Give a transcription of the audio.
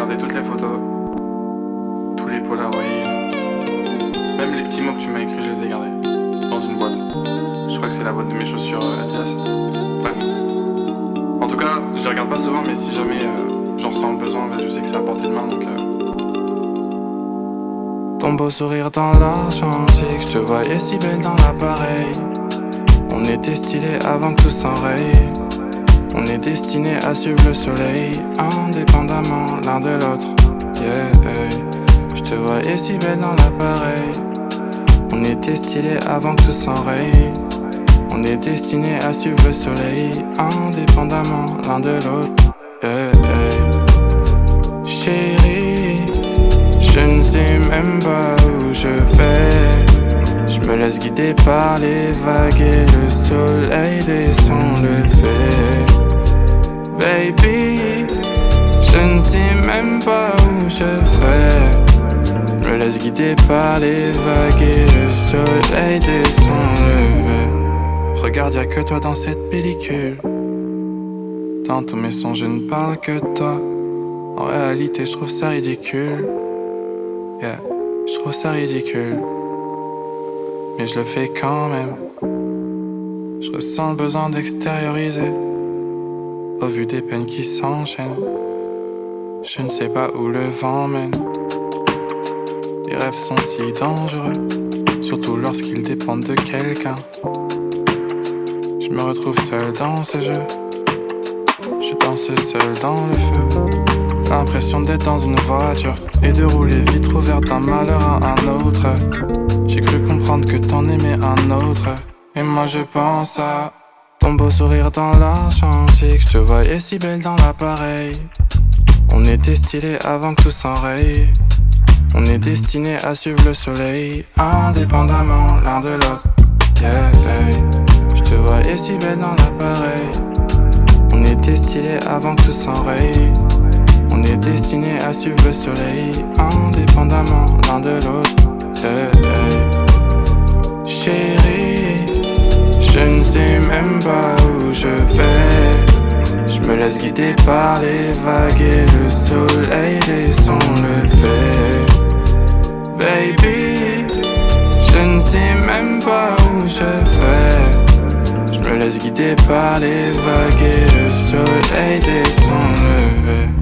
regardé toutes les photos, tous les polaroids, même les petits mots que tu m'as écrits, je les ai gardés dans une boîte. Je crois que c'est la boîte de mes chaussures Adidas. Bref. En tout cas, je les regarde pas souvent, mais si jamais j'en ressens le besoin, je sais que c'est à portée de main, donc Ton beau sourire dans l'Argentique, je te voyais si belle dans l'appareil. On était stylés avant que tout s'enraye. On est destinés à suivre le soleil, indépendamment l'un de l'autre. Yeah, je te voyais si belle dans l'appareil. On était stylés avant que tout s'enraye. On est destinés à suivre le soleil, indépendamment l'un de l'autre. Yeah, chérie, je ne sais même pas où je vais. Je me laisse guider par les vagues et le soleil dès son lever. Baby, je ne sais même pas où je vais. Je me laisse guider par les vagues et le soleil dès son lever. Regarde, y'a que toi dans cette pellicule. Dans tous mes sons je ne parle que de toi. En réalité je trouve ça ridicule. Yeah, je trouve ça ridicule. Mais je le fais quand même. Je ressens le besoin d'extérioriser. Au vu des peines qui s'enchaînent, je ne sais pas où le vent mène. Les rêves sont si dangereux, surtout lorsqu'ils dépendent de quelqu'un. Je me retrouve seul dans ce jeu. Je danse seul dans le feu. L'impression d'être dans une voiture et de rouler vitre ouverte d'un malheur à un autre. J'ai cru comprendre que t'en aimais un autre. Et moi je pense à ton beau sourire dans l'Argentique. Je te voyais si belle dans l'appareil. On était stylés avant que tout s'enraye. On est destinés à suivre le soleil, indépendamment l'un de l'autre. Yeah, je te voyais si belle dans l'appareil. On était stylés avant que tout s'enraye. On est destinés à suivre le soleil, indépendamment l'un de l'autre. Chérie, je ne sais même pas où je vais. Je me laisse guider par les vagues et le soleil dès son lever. Baby, je ne sais même pas où je vais. Je me laisse guider par les vagues et le soleil dès son lever.